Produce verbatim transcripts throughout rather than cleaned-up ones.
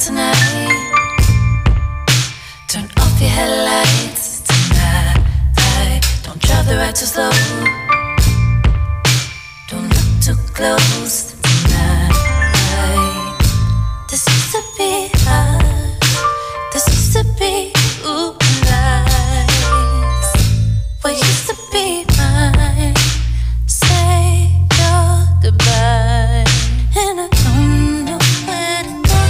tonight. Turn off your headlights tonight. Don't drive the ride too slow. Don't look too close tonight. This used to be us. This used to be ooh nice. What used to be mine. Say your goodbye. And I don't know where to go.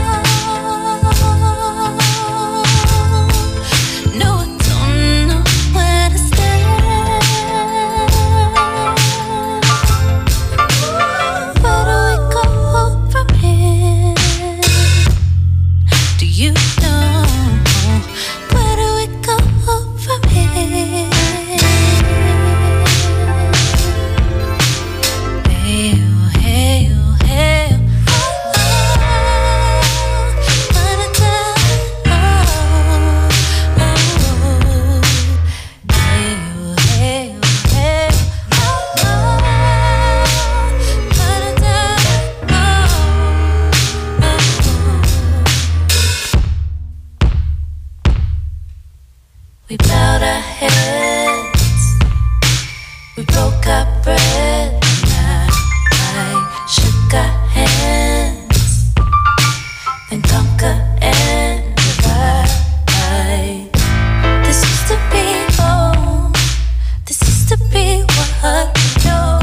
No, I don't know where to stay. Where do we go from here? Do you know? Where do we go from here? Hey, oh, hey, oh, hey, oh, oh, da-da-da, oh, oh, hey, oh, hey, oh, hey, oh, da-da-da, oh. We bowed our heads, we broke our bread. I shook our hands, then conquer and divide. This used to be home. This used to be what we know.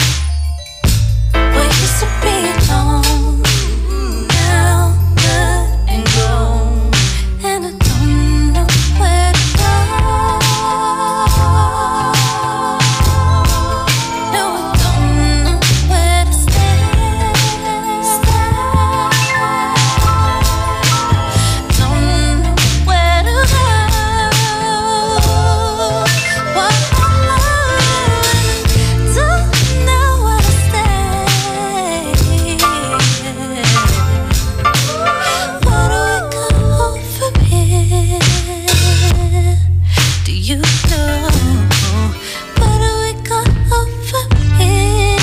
What used to be alone, now good and grown. And I don't know where to go. No, I don't know where to stay. Don't know where to go. What don't know where to stay. Where do we go from here? Do you know? Where do we go from here?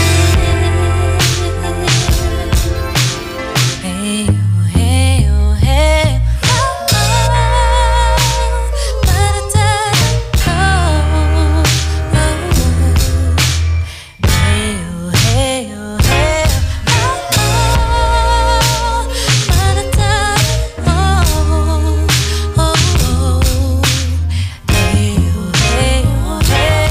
Hey, oh, hey, oh, hey, oh, oh, da-da-da, oh, oh. Hey, oh, hey, oh, hey, oh, oh, da-da-da, oh, oh. Hey, oh, hey, oh, hey,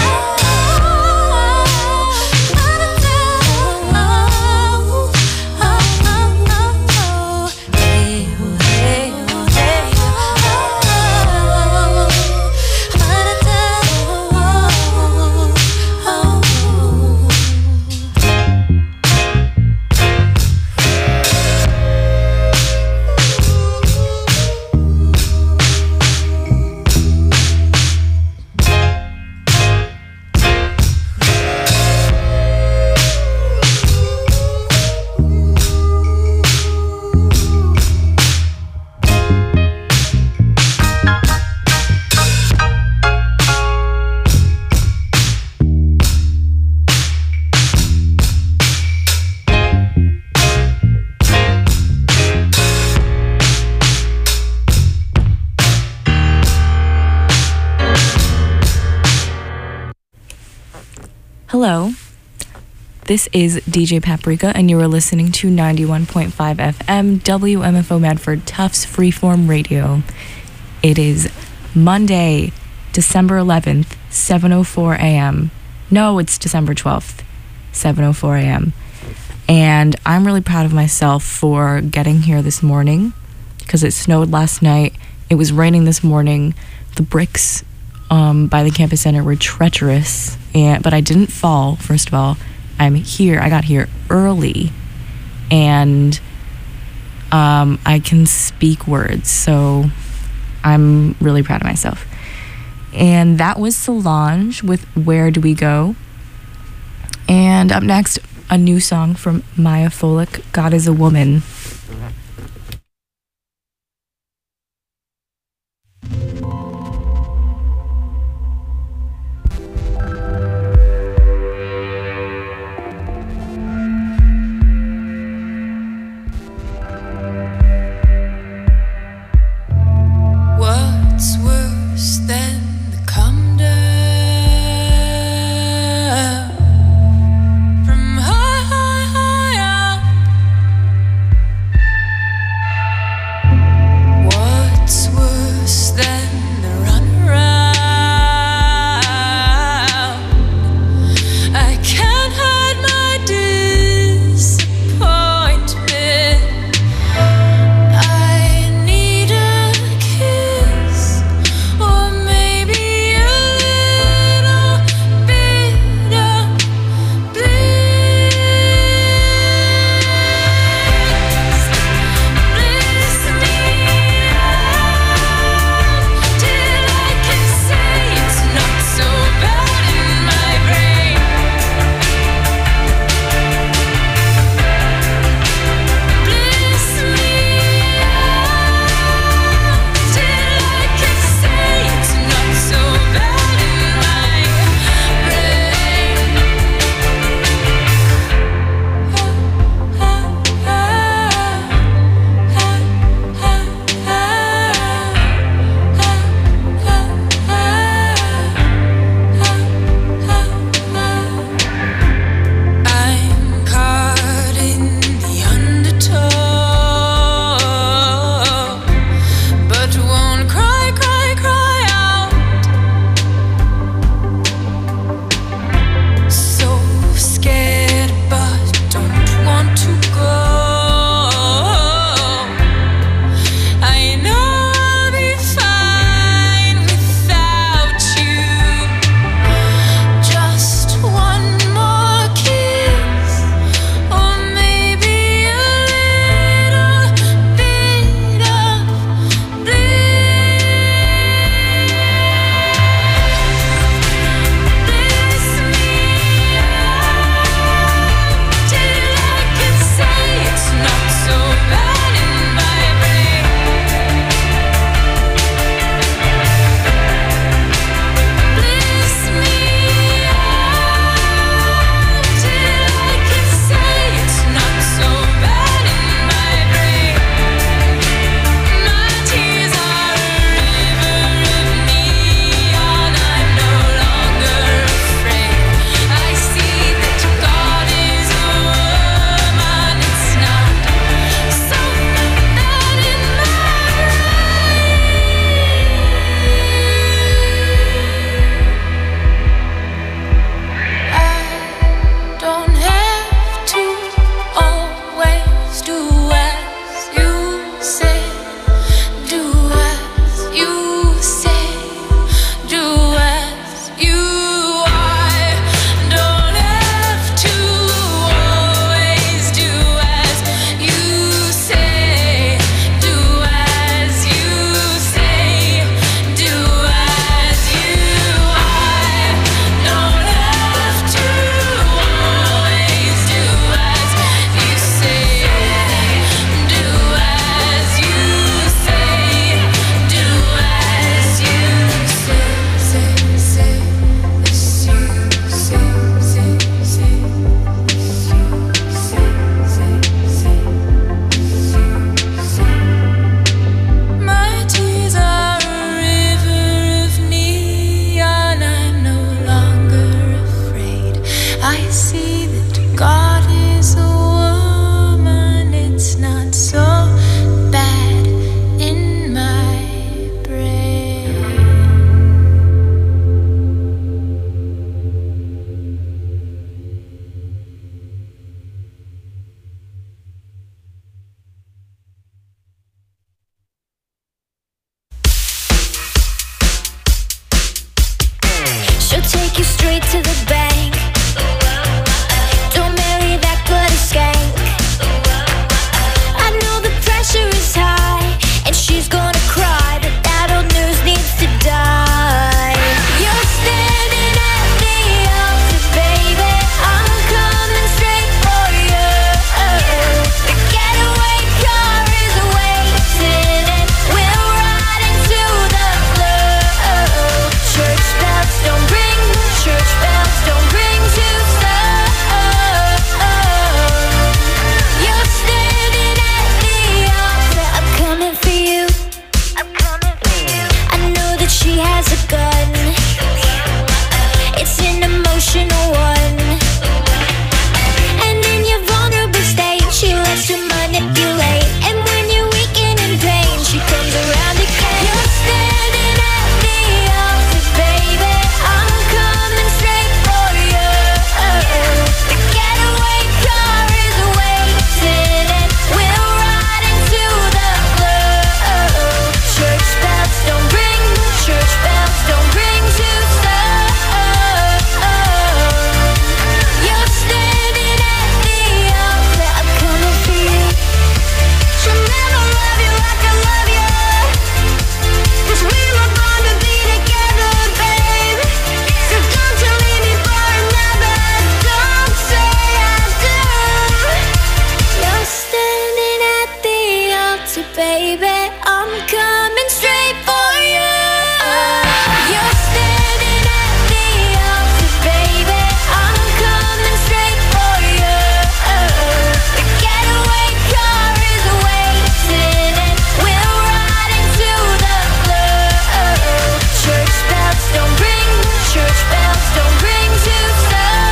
Hello, this is D J Paprika, and you are listening to ninety-one point five F M W M F O Medford Tufts Freeform Radio. It is Monday, December eleventh, seven oh four a.m. No, it's December twelfth, seven oh four a.m. And I'm really proud of myself for getting here this morning because it snowed last night. It was raining this morning. The bricks um, by the campus center were treacherous, and but I didn't fall, first of all. I'm here. I got here early, and um, I can speak words, so I'm really proud of myself. And that was Solange with Where Do We Go? And up next, a new song from Maya Folick, God is a Woman. to the bank. Don't marry that bloody skank. I know the pressure is high, and she's gonna cry, but that old news needs to die. You're standing at the altar, baby, I'm coming straight for you. The getaway car is waiting, and we'll ride into the blue. Church bells don't ring, church bells don't ring too slow. You're standing at the altar, I'm coming for you. I'm coming for you. I know that she has a gun. It's an emotional one. And in your vulnerable state, she lets you manipulate. And when you're weak and in pain, she comes around again. You're standing at the altar, baby, I'm coming straight for you. The getaway car is waiting, and we'll ride into the blue. Church bells don't ring, church bells don't ring too slow. You're standing at the altar, I'm coming for you. She'll never love you like I love you, 'cause we were born to be together, babe. So don't you leave me for another. Don't say I do. You're standing at the altar, baby, I'm coming straight for you. You're standing at the altar, baby, I'm coming straight for you. The getaway car is waiting, and we'll ride into the blue. Church bells don't ring, church bells don't ring too slow.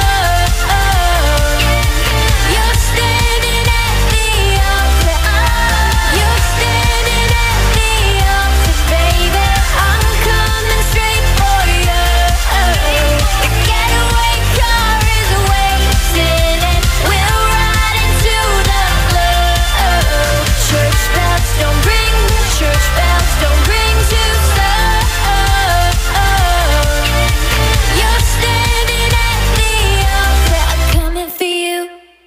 You're standing at the altar. You're standing at the altar, baby, I'm coming straight for you. The getaway car is waiting, and we'll ride into the blue. Church bells don't ring, church bells don't ring too slow. You're standing at the altar, I'm coming for you.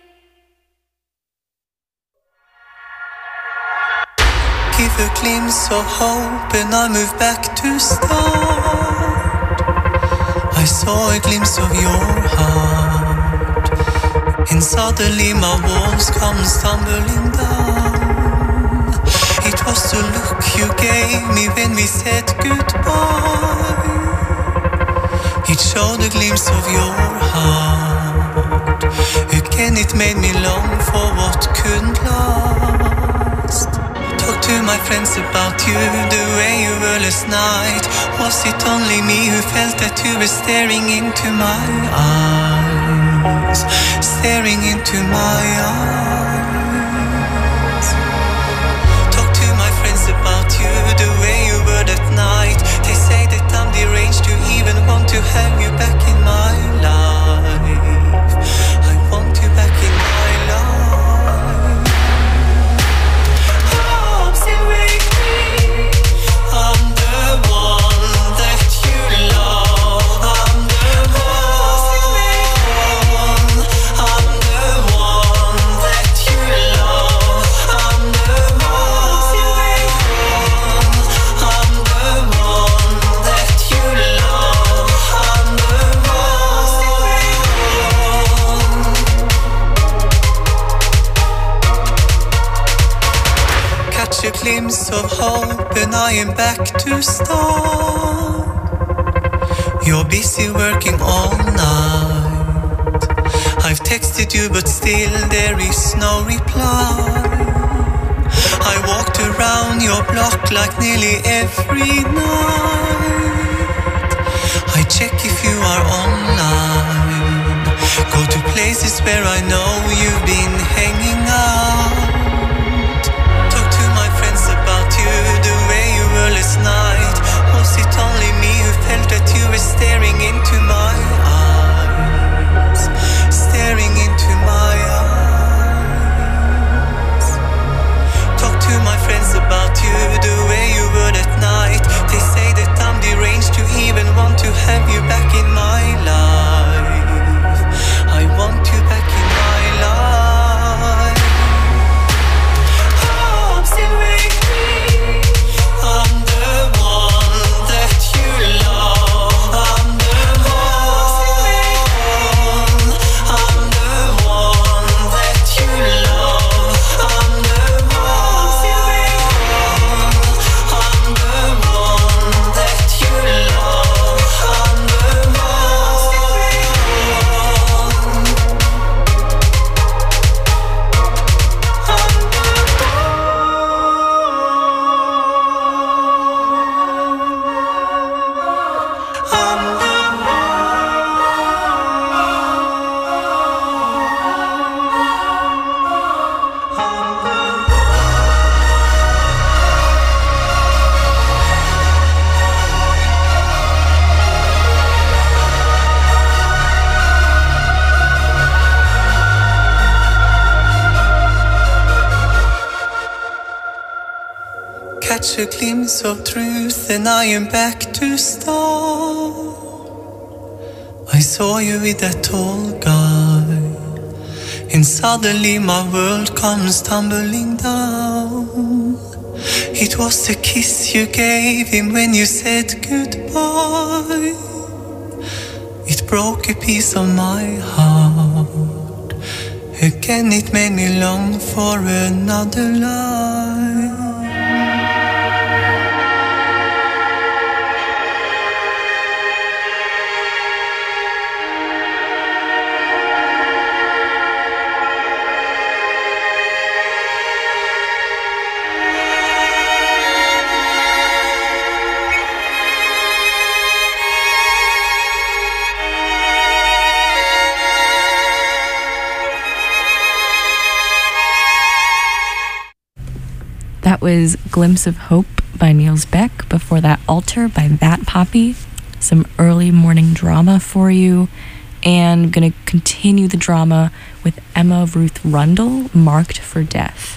Give a glimpse of hope and I move back to start. I saw a glimpse of your heart, and suddenly my walls come stumbling down. It was the look you gave me when we said goodbye. It showed a glimpse of your heart. Again it made me long for what couldn't last. Talk to my friends about you, the way you were last night. Was it only me who felt that you were staring into my eyes? Staring into my eyes. Talk to my friends about you, the way you were that night. They say that I'm deranged to even want to have you back in my life. I want you back in my life. I'm still waiting. I'm the one that you love. I'm the one. I'm the one that you love. I'm the one. I'm the one that you love. I'm the one. Catch a glimpse of hope and I am back to start. You're busy working all night. I've texted you but still there is no reply. I walked around your block like nearly every night. I check if you are online. Go to places where I know you've been hanging out. Talk to my friends about you, the way you were last night. Was it only me who felt that you were staring into my eyes? Staring into my eyes. Talk to my friends about you, the way you were that night. They say that I'm deranged to even want to have you back in my life. catch a glimpse of truth and I am back to start. I saw you with that tall guy, and suddenly my world comes tumbling down. It was the kiss you gave him when you said goodbye. It broke a piece of my heart. Again it made me long for another life. That was Glimpse of Hope by Niels Beck. Before that, Alter by That Poppy. Some early morning drama for you. And I'm going to continue the drama with Emma Ruth Rundle, Marked for Death.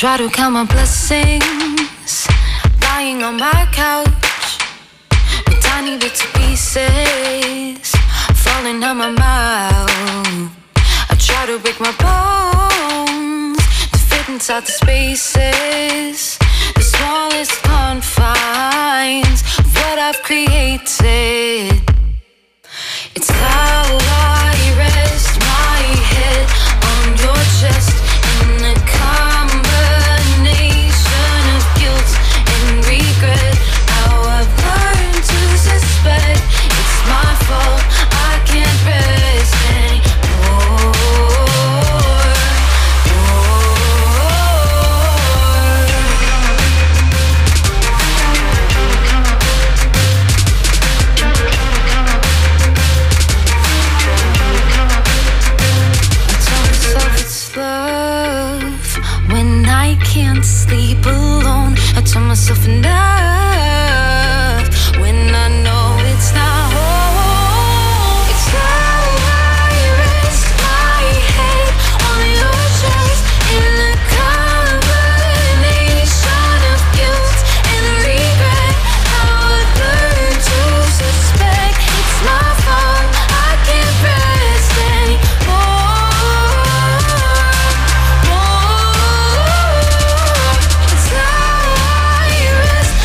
try to count my blessings, lying on my couch with tiny bits of pieces falling out my mouth. I try to break my bones to fit inside the spaces, the smallest confines of what I've created. It's how I rest my head on your chest in a combination of guilt and regret. How I've learned to suspect it's my fault. I can't rest anymore. Love when I can't sleep alone. I tell myself enough when I know it's not home. It's how I rest my head on your chest in a combination of guilt and regret. How I've learned to suspect it's my fault. I can't rest anymore. It's how I rest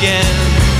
again.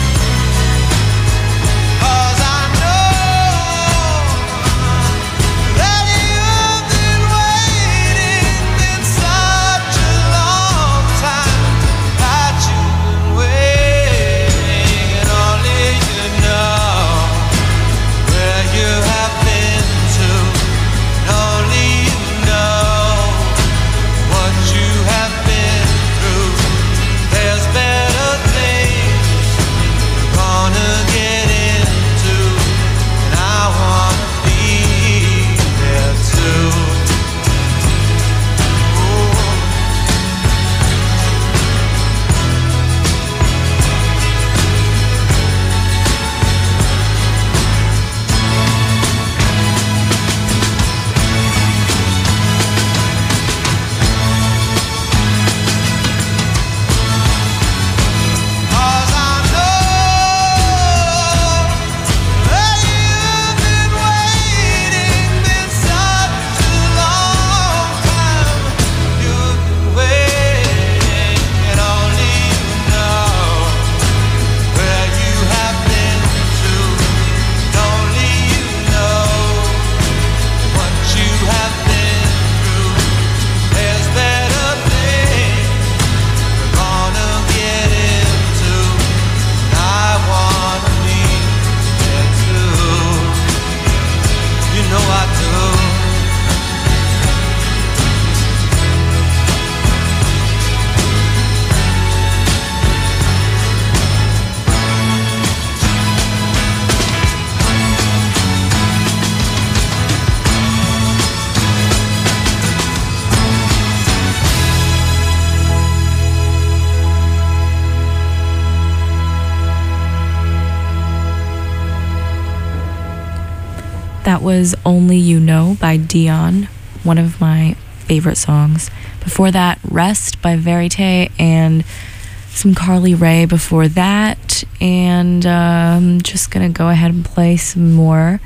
That was Only You Know by Dion, one of my favorite songs. Before that, Rest by Verite, and some Carly Rae before that. And I'm um, just going to go ahead and play some more.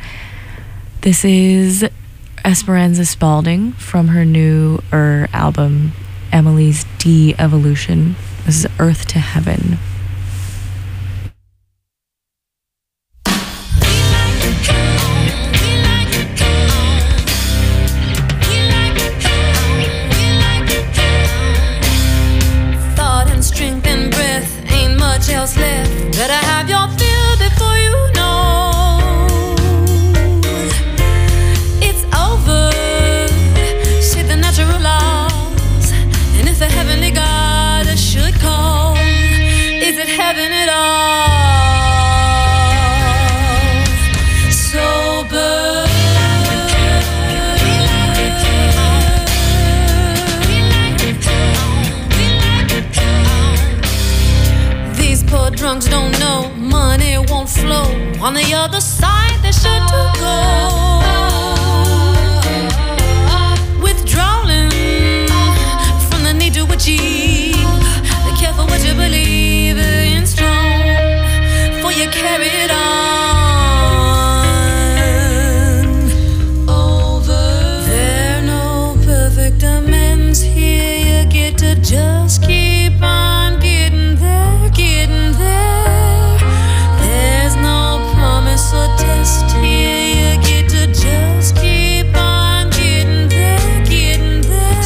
This is Esperanza Spalding from her new er, album, Emily's De-Evolution. This is Earth to Heaven. Else left. Better have your fill before you know it's over. Shake the natural laws, and if a heavenly God should call, is it heaven at all? Sober. Poor drunks don't know money won't flow. On the other side, they're sure to go. Withdrawing from the need to achieve. Be careful what you believe in strong, for you carry it on. Over. There are no perfect amends here. You get to just keep on getting there, getting there. There's no promise or test here. You get to just keep on getting there, getting there.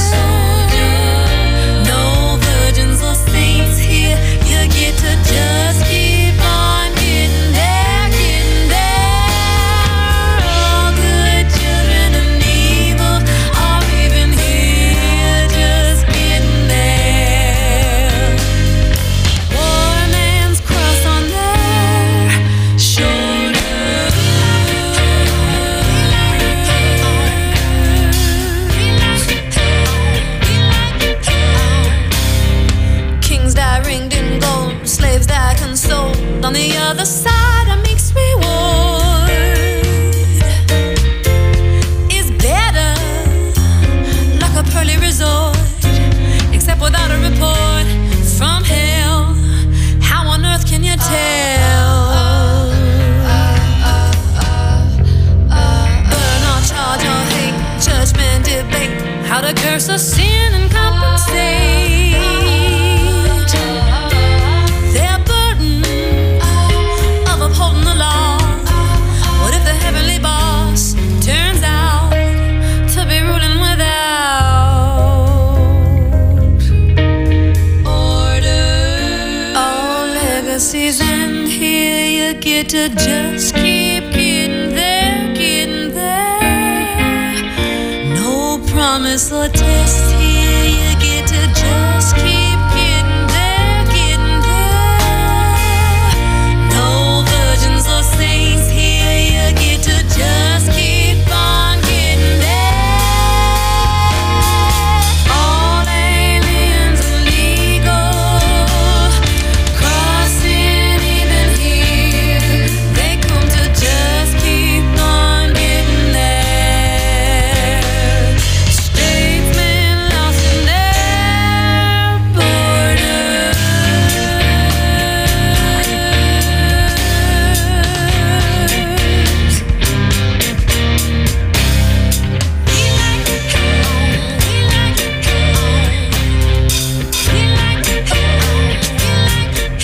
No virgins or saints here. You get to just keep on getting there, getting there. All good children of evil are even here, just getting there. Poor man's cross on their shoulder. Kings die ringed in gold, slaves die consoled. On the other side, a meek's reward is better, like a pearly resort, except without a report from hell. How on earth can you tell? Burn or charge or hate, judgment, debate, how to curse or sin and compensate. Their burden mercy's end. Here you get to just keep getting there, getting there. No promise or test. Here you get to just keep getting there, getting there. No virgins or saints. Here you get to just keep on getting there. All aliens illegal, crossing even here. They come to just keep on getting there. Statesmen lost in their borders. We like it home, we like it home. We like it home, we like it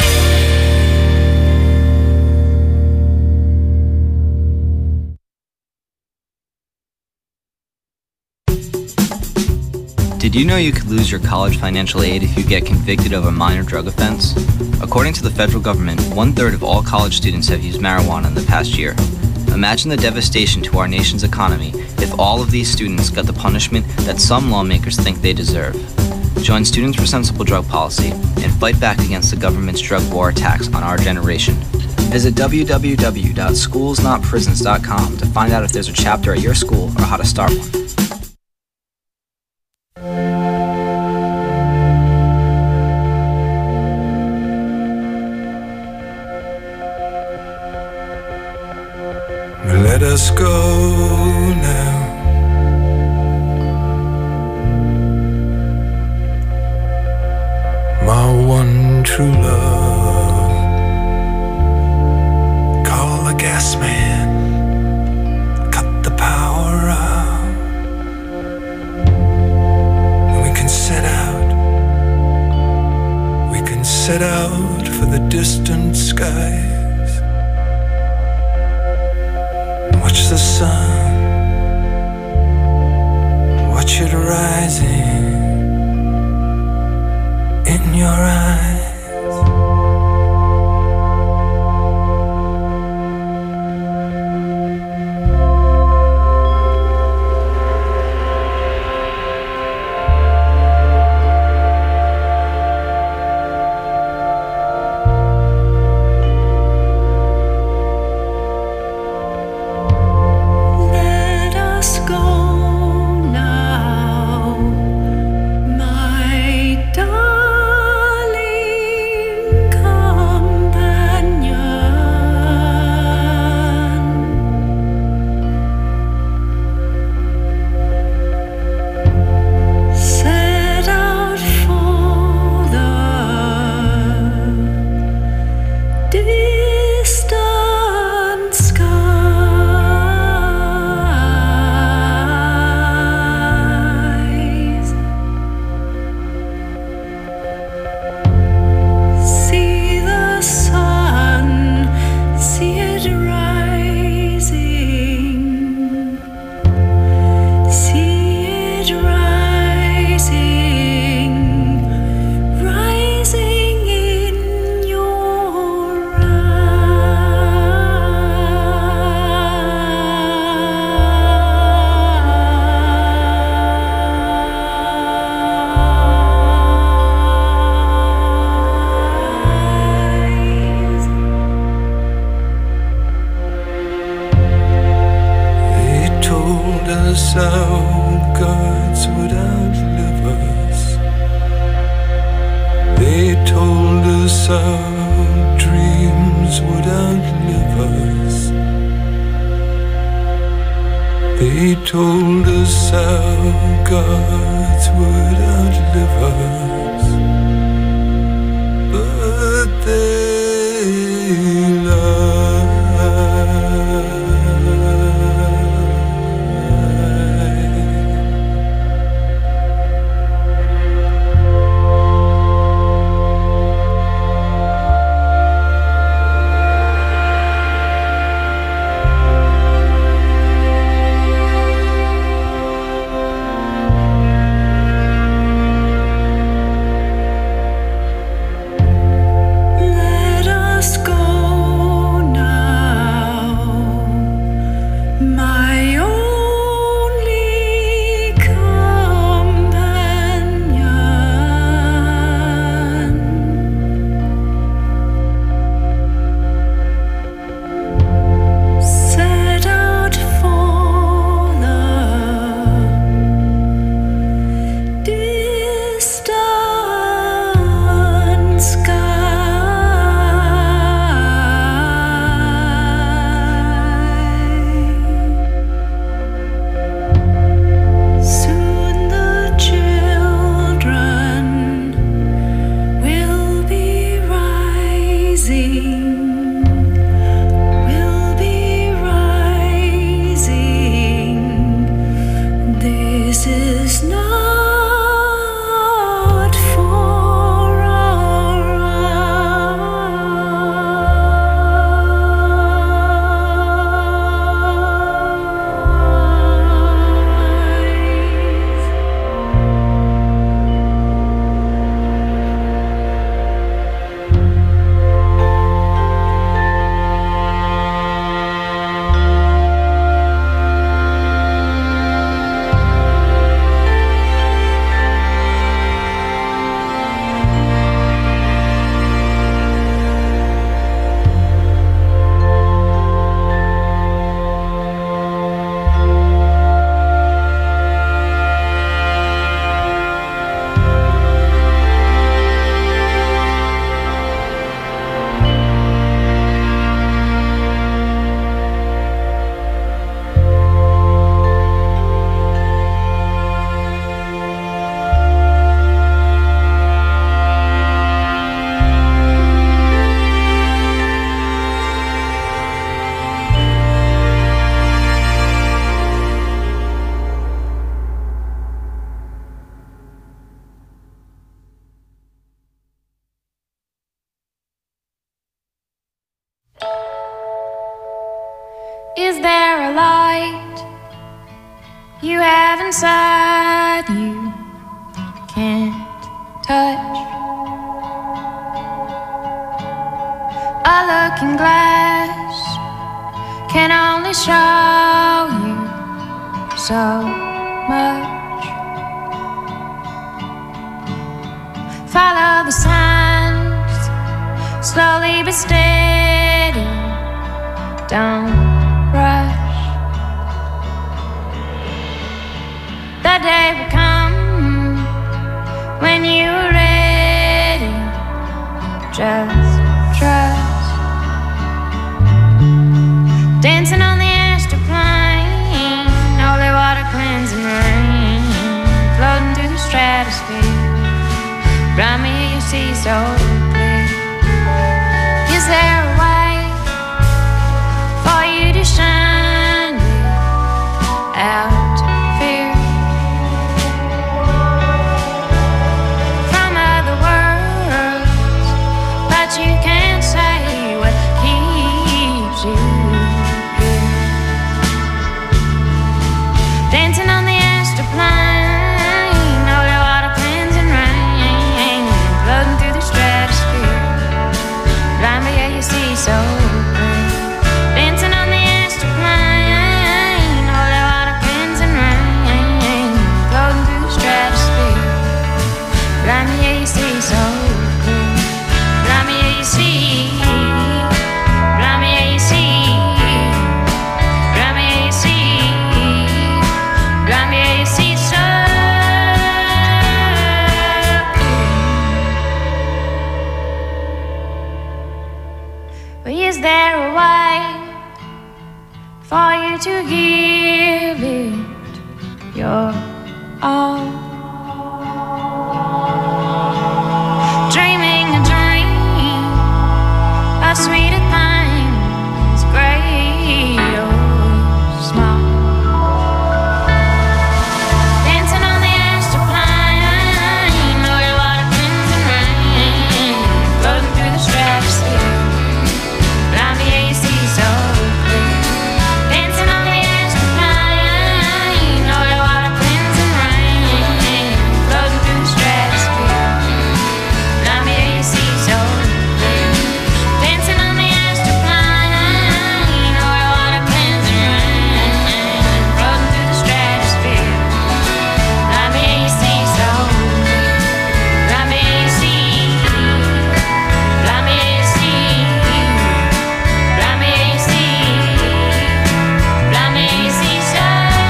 Did you know you could lose your college financial aid if you get convicted of a minor drug offense? According to the federal government, one-third of all college students have used marijuana in the past year. Imagine the devastation to our nation's economy if all of these students got the punishment that some lawmakers think they deserve. Join Students for Sensible Drug Policy and fight back against the government's drug war attacks on our generation. Visit w w w dot schools not prisons dot com to find out if there's a chapter at your school or how to start one. Let us go now. My one true love. Call the gas man. Cut the power out. And we can set out. We can set out for the distant skies. Watch the sun, watch it rising in your eyes. Let us go now, my darling companion. Set out for the distant skies. See the sun, see it rising. See it rising, rising in your eyes. They told us our gods would outlive us. They told us our dreams would outlive us. They told us our gods would outlive us. But they Let Is there a light you have inside you can't touch? A looking glass can only show you so much. Follow the signs, slowly but steady. Don't rush. The day will come when you're ready. Just trust. Dancing on the astral plane, holy water cleansing rain, floating through the stratosphere. Round me you see so clear. Is there a way for you to shine without fear from other worlds, but you can't say what keeps you here. Dancing on the astral plane, holy water cleansing rain, floating through the stratosphere. Blind me, yeah, you see so clear. Dancing on the astral plane, holy water cleansing rain, floating through the stratosphere. Blind me, yeah, you see so clear. Blind me, yeah, you see. Blind me, yeah, you see. Blind me, yeah, you see. Blind me, yeah, you see so clear. But is there a way for you to give it your all? Dreaming a dream of sweeter things, great or small. Dancing on the astral plane, holy water cleansing rain, floating through the stratosphere. Blind me, yeah, you see so clear. Dancing on the astral plane, holy water cleansing rain, floating through the stratosphere. Blind me, yeah, you see so clear. Dancing on the astral plane, holy water cleansing rain, floating through the stratosphere. Blind me, yeah, you see so clear. Blind me, yeah, you see. Blind me, yeah, you see. Blind me, yeah, you see. Blind me, yeah, you see so.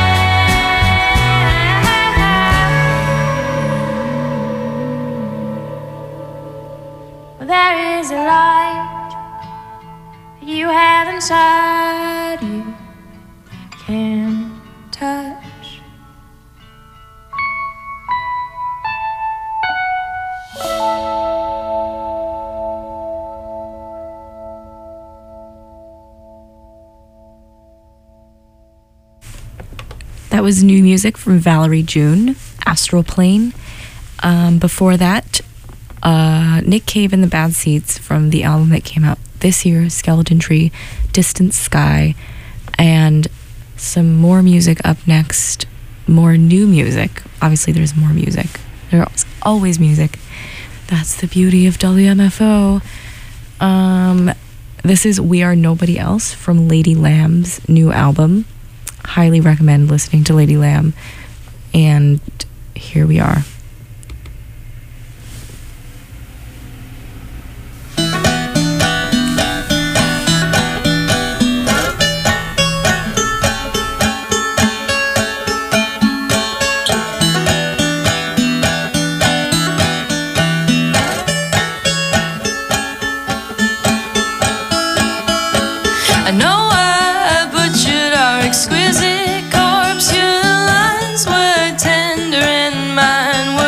Well, there is a light you have inside you can't touch. That was new music from Valerie June, Astral Plane. Um, before that, uh, Nick Cave and the Bad Seeds from the album that came out this year, Skeleton Tree, Distant Sky, and some more music up next, more new music. Obviously, there's more music. There's always music. That's the beauty of W M F O. Um, this is We Are Nobody Else from Lady Lamb's new album. Highly recommend listening to Lady Lamb. And here we are. I know I butchered our exquisite corpse. Your lines were tender and mine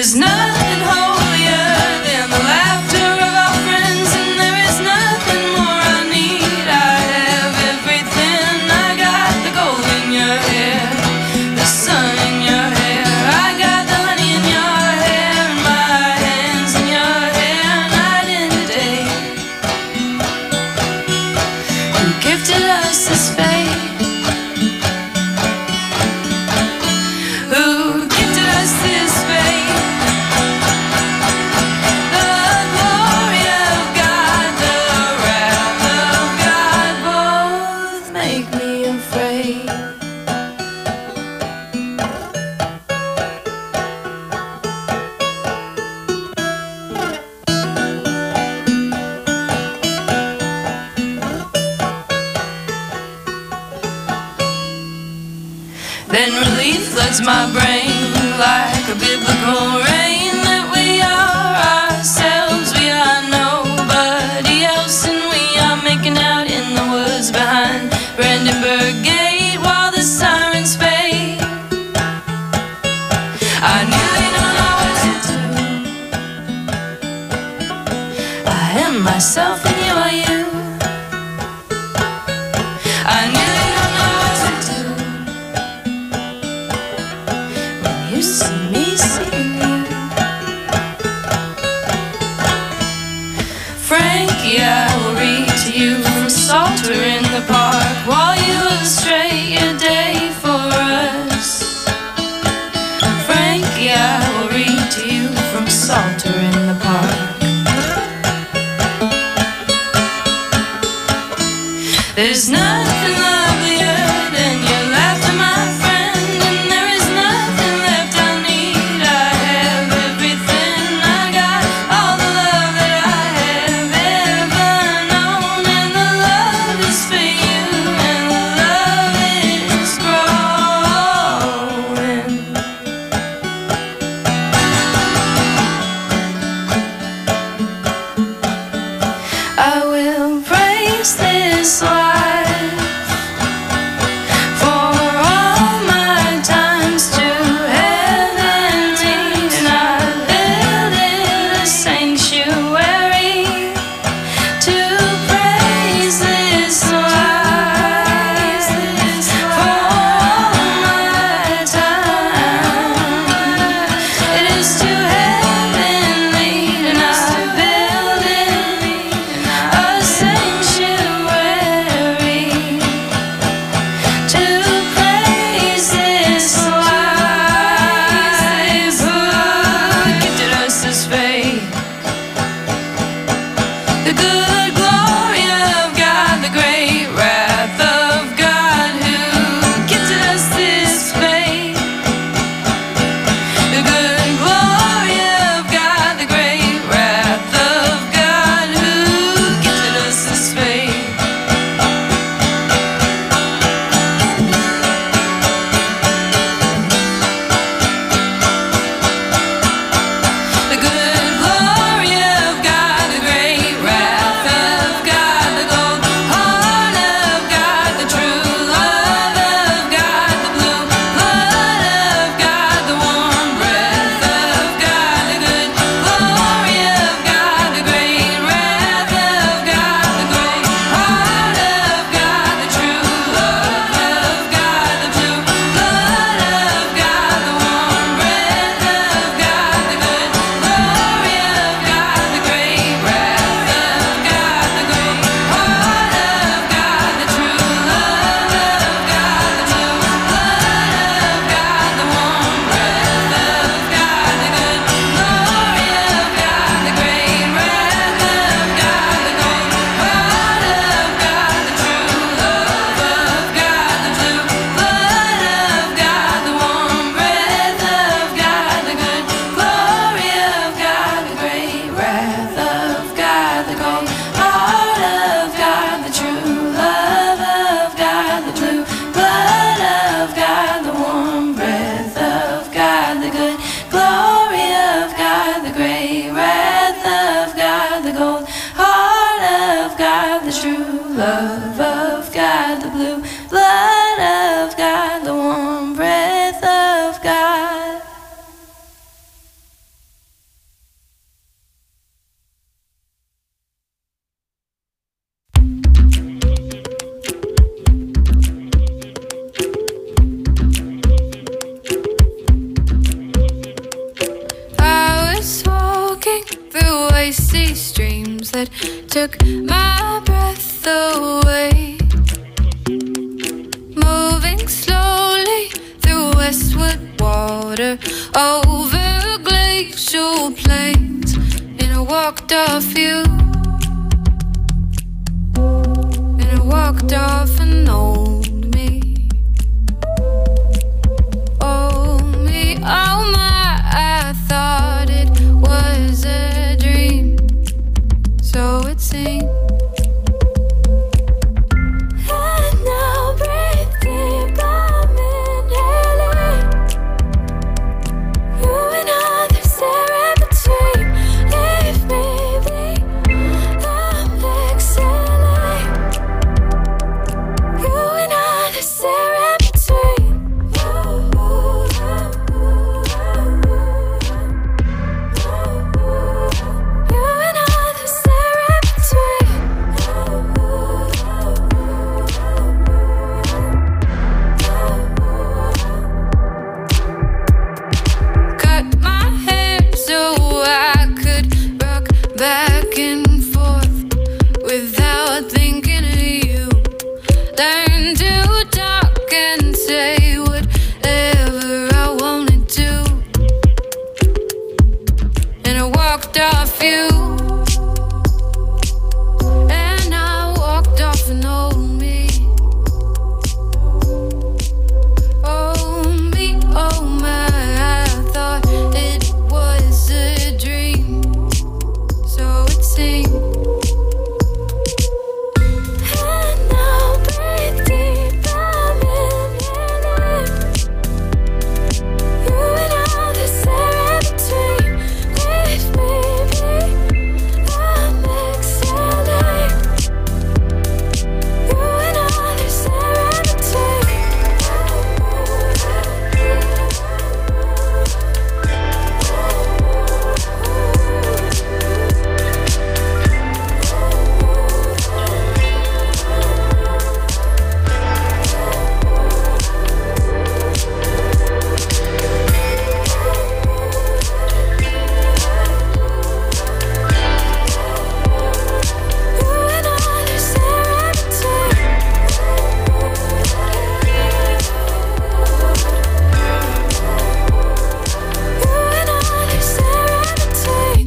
There's nothing holier than the laughter of our friends, and there is nothing more I need. I have everything. I got the gold in your hair, the sun in your hair. I got the honey in your hair, and my hands in your hair, night and day. Who gifted us this fate? Who gifted us this fate? The glory of God, the wrath of God, both make me afraid. Then relief floods my brain like a biblical rain, that we are ourselves, we are nobody else, and we are making out in the woods behind Brandenburg Gate while the sirens fade. I nearly don't know what to do. I am myself and you are you. I nearly don't know what to do. You see me seeing you. Frankie, I will read to you from Salter in the park while you illustrate your day for us. Frankie, I will read to you from Salter in the park. There's nothing lovelier than your laughter, my friend, and there is nothing left I need. I have everything. I got all the love that I have ever known, and the love is for you, and the love is growing. I will praise this life for all my times to heaven, and I build it a sanctuary to praise this life for all my time. It is to heaven lead, and I build it a sanctuary to praise this life. Who gifted us this faith? The good glory of God, the great wrath of God. Who gifted us this faith? The good glory of God, the great wrath of God. Who gifted us this faith? The good glory of God, the great wrath of God, the gold heart of God, the true love of God, the blue blood of God, the warm breath of God, the good glory of God, the great wrath of God, the great heart of God, the true love of God, the blue blood of God, the warm breath of God, the good glory of God, the great wrath of God, the great heart of God, the true love of God, the blue blood of God, the warm breath of God, the good glory of God, the great wrath of God, the great heart of God, the true love of God, the blue blood of God, the warm breath of God, the good glory of God, the great wrath of God, the gold heart of God, the true love of God, the blue blood of God, the warm breath of God, the good glory of God, the great wrath of God, the gold heart of God, the true love of God, the blue blood of God. God, the warm breath of God. took my breath away. Moving slowly through westward water, over glacial plains, and I walked off you. And I walked off an old me. Oh me, oh my, I thought it was a dream, so it seemed. And now breathe deep, I'm inhaling. You and others there in between. Leave me be, I'm exhaling. You and others there in between. You and others there in between. Cut my hair so I could rock back and forth without thinking of you. Learn to talk and say whatever I wanted to. And I walked off you. And I walked off an old me. Oh me, oh my, I thought it was a dream, so it seemed. And now breathe deep, I'm inhaling. You and others there in between. Leave me be, I'm exhaling. You and others there in between. You and others there in between. You and others there in between.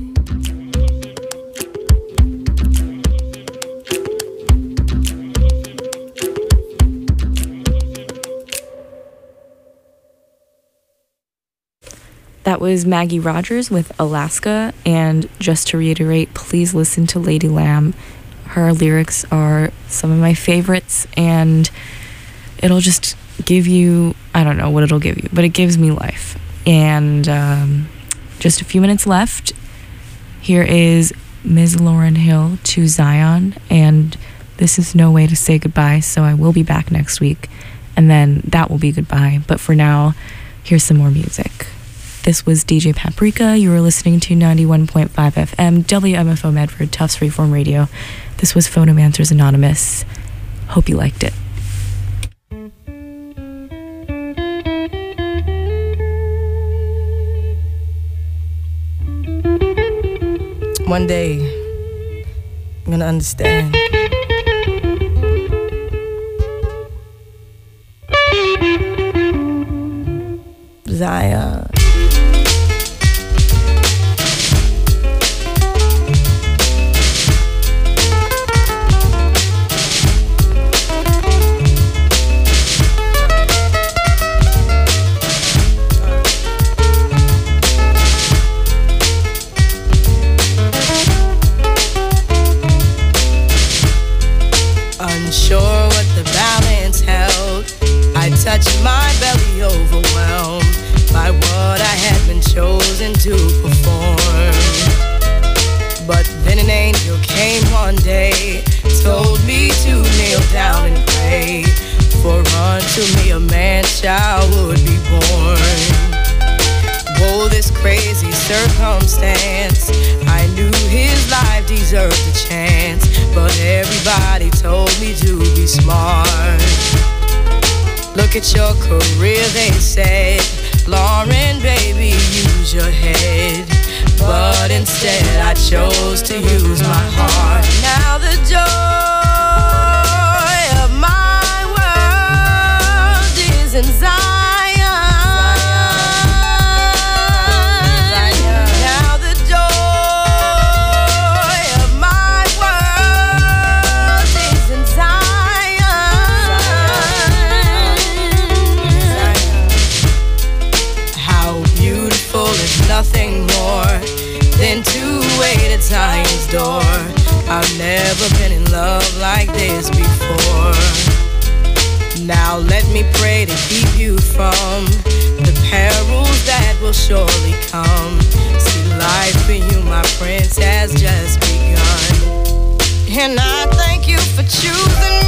That was Maggie Rogers with Alaska. And just to reiterate, please listen to Lady Lamb. Her lyrics are some of my favorites, and it'll just give you, I don't know what it'll give you, but it gives me life. And um, just a few minutes left. Here is Miz Lauryn Hill to Zion, and this is no way to say goodbye, so I will be back next week, and then that will be goodbye. But for now, here's some more music. This was D J Paprika. You were listening to ninety-one point five F M, W M F O Medford, Tufts Freeform Radio. This was Phonomancers Anonymous. Hope you liked it. One day, I'm gonna understand. Zion. Unsure what the balance held, I touched my belly, overwhelmed by what I had been chosen to perform. But then an angel came one day, told me to kneel down and pray, for unto me a man-child would be born. Whoa, this crazy circumstance, I knew his life deserved a chance, but everybody told me to be smart. Look at your career, they said, Lauryn, baby, use your head. but instead I chose to use my heart. Now the joy of my world is in Zion. Now the joy of my world is in Zion. How beautiful is nothing more than to wait at Zion's door. I've never been in love like this before. Now let me pray to keep you from the perils that will surely come. See, life for you, my prince, has just begun. And I thank you for choosing me.